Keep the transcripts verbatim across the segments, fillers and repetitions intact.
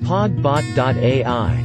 Podbot dot A I.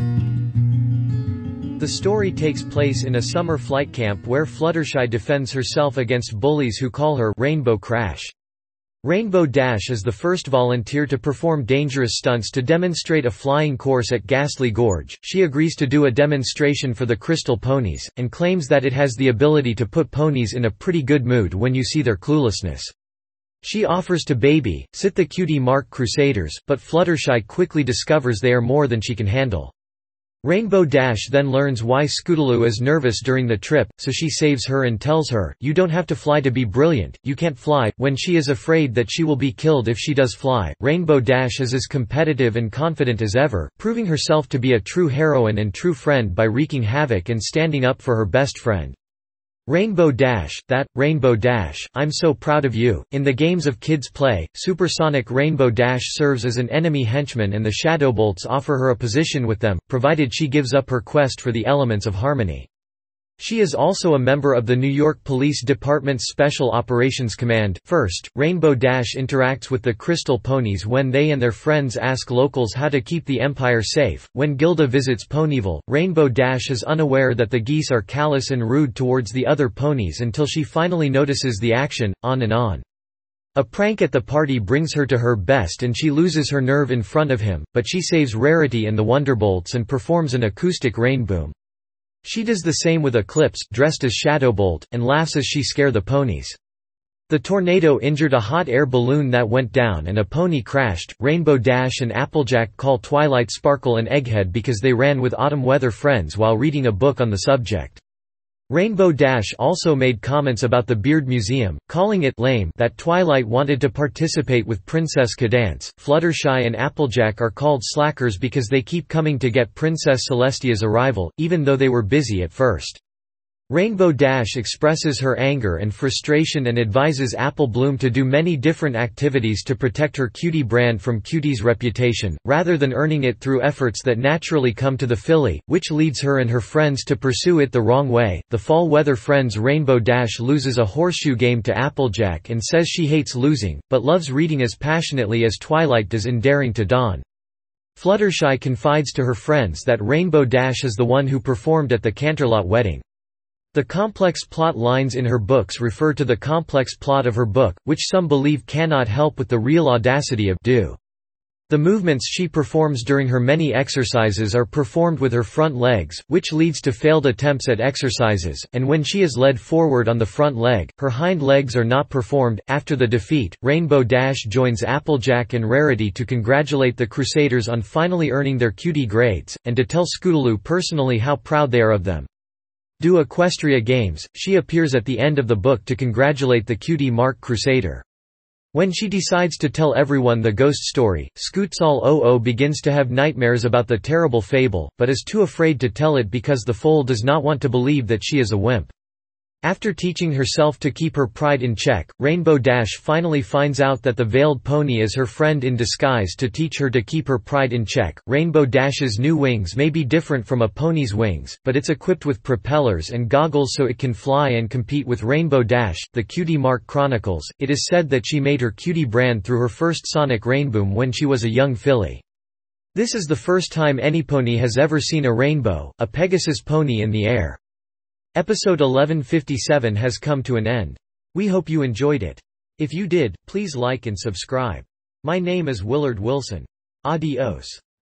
The story takes place in a summer flight camp where Fluttershy defends herself against bullies who call her Rainbow Crash. Rainbow Dash is the first volunteer to perform dangerous stunts to demonstrate a flying course at Ghastly Gorge. She agrees to do a demonstration for the Crystal Ponies, and claims that it has the ability to put ponies in a pretty good mood when you see their cluelessness. She offers to baby sit the Cutie Mark Crusaders, but Fluttershy quickly discovers they are more than she can handle. Rainbow Dash then learns why Scootaloo is nervous during the trip, so she saves her and tells her, "You don't have to fly to be brilliant, you can't fly." When she is afraid that she will be killed if she does fly, Rainbow Dash is as competitive and confident as ever, proving herself to be a true heroine and true friend by wreaking havoc and standing up for her best friend. Rainbow Dash, that, Rainbow Dash, I'm so proud of you. In the games of kids play, Supersonic Rainbow Dash serves as an enemy henchman and the Shadowbolts offer her a position with them, provided she gives up her quest for the elements of harmony. She is also a member of the New York Police Department's Special Operations Command. First, Rainbow Dash interacts with the Crystal Ponies when they and their friends ask locals how to keep the Empire safe. When Gilda visits Ponyville, Rainbow Dash is unaware that the geese are callous and rude towards the other ponies until she finally notices the action, on and on. A prank at the party brings her to her best and she loses her nerve in front of him, but she saves Rarity and the Wonderbolts and performs an acoustic rain boom. She does the same with Eclipse, dressed as Shadowbolt, and laughs as she scares the ponies. The tornado injured a hot air balloon that went down and a pony crashed. Rainbow Dash and Applejack call Twilight Sparkle an egghead because they ran with autumn weather friends while reading a book on the subject. Rainbow Dash also made comments about the Beard Museum, calling it lame that Twilight wanted to participate with Princess Cadance. Fluttershy and Applejack are called slackers because they keep coming to get Princess Celestia's arrival, even though they were busy at first. Rainbow Dash expresses her anger and frustration and advises Apple Bloom to do many different activities to protect her cutie brand from Cutie's reputation, rather than earning it through efforts that naturally come to the filly, which leads her and her friends to pursue it the wrong way. The fall weather friends Rainbow Dash loses a horseshoe game to Applejack and says she hates losing, but loves reading as passionately as Twilight does in Daring to Dawn. Fluttershy confides to her friends that Rainbow Dash is the one who performed at the Canterlot wedding. The complex plot lines in her books refer to the complex plot of her book, which some believe cannot help with the real audacity of do. The movements she performs during her many exercises are performed with her front legs, which leads to failed attempts at exercises, and when she is led forward on the front leg, her hind legs are not performed. After the defeat, Rainbow Dash joins Applejack and Rarity to congratulate the Crusaders on finally earning their cutie grades, and to tell Scootaloo personally how proud they are of them. Do Equestria Games, she appears at the end of the book to congratulate the Cutie Mark Crusader. When she decides to tell everyone the ghost story, Scootsall begins to have nightmares about the terrible fable, but is too afraid to tell it because the foal does not want to believe that she is a wimp. After teaching herself to keep her pride in check, Rainbow Dash finally finds out that the veiled pony is her friend in disguise to teach her to keep her pride in check. Rainbow Dash's new wings may be different from a pony's wings, but it's equipped with propellers and goggles so it can fly and compete with Rainbow Dash. The Cutie Mark Chronicles. It is said that she made her cutie brand through her first sonic rainboom when she was a young filly. This is the first time any pony has ever seen a rainbow, a Pegasus pony in the air. Episode eleven fifty-seven has come to an end. We hope you enjoyed it. If you did, please like and subscribe. My name is Willard Wilson. Adios.